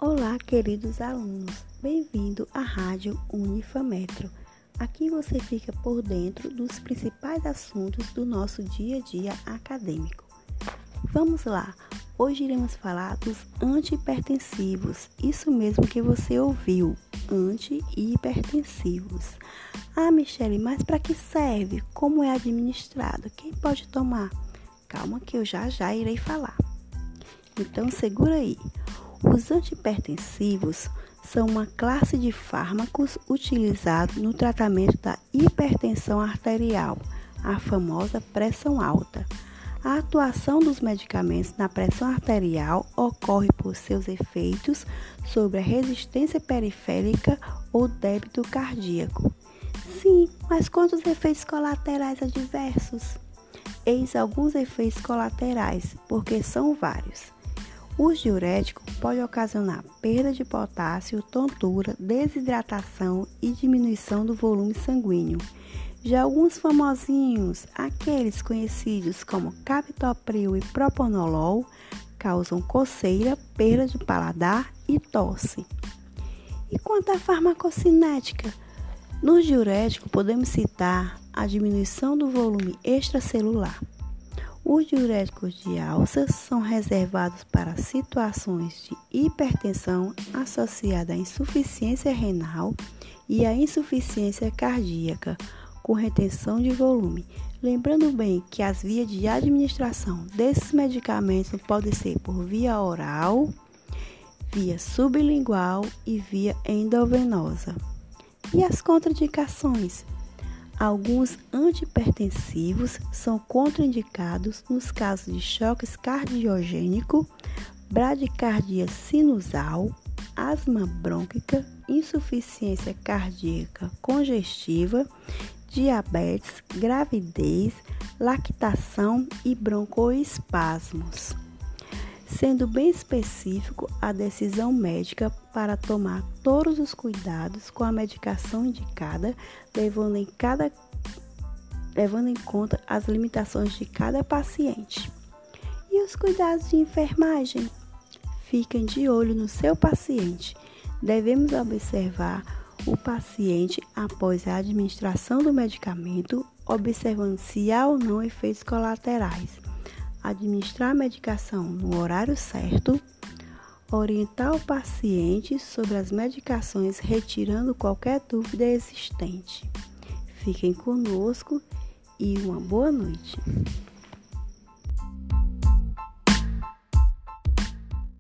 Olá, queridos alunos, bem-vindo à Rádio Unifametro. Aqui você fica por dentro dos principais assuntos do nosso dia a dia acadêmico. Vamos lá, hoje iremos falar dos antihipertensivos, isso mesmo que você ouviu, antihipertensivos. Michele, mas para que serve? Como é administrado? Quem pode tomar? Calma que eu já irei falar. Então segura aí. Os antihipertensivos são uma classe de fármacos utilizados no tratamento da hipertensão arterial, a famosa pressão alta. A atuação dos medicamentos na pressão arterial ocorre por seus efeitos sobre a resistência periférica ou débito cardíaco. Sim, mas quantos efeitos colaterais adversos? Eis alguns efeitos colaterais, porque são vários. O diurético pode ocasionar perda de potássio, tontura, desidratação e diminuição do volume sanguíneo. Já alguns famosinhos, aqueles conhecidos como captopril e propanolol, causam coceira, perda de paladar e tosse. E quanto à farmacocinética? No diurético podemos citar a diminuição do volume extracelular. Os diuréticos de alça são reservados para situações de hipertensão associada à insuficiência renal e à insuficiência cardíaca, com retenção de volume. Lembrando bem que as vias de administração desses medicamentos podem ser por via oral, via sublingual e via endovenosa. E as contraindicações? Alguns antihipertensivos são contraindicados nos casos de choque cardiogênico, bradicardia sinusal, asma brônquica, insuficiência cardíaca congestiva, diabetes, gravidez, lactação e broncoespasmos. Sendo bem específico a decisão médica para tomar todos os cuidados com a medicação indicada, levando em conta as limitações de cada paciente. E os cuidados de enfermagem? Fiquem de olho no seu paciente. Devemos observar o paciente após a administração do medicamento, observando se há ou não efeitos colaterais. Administrar a medicação no horário certo, orientar o paciente sobre as medicações, retirando qualquer dúvida existente. Fiquem conosco e uma boa noite.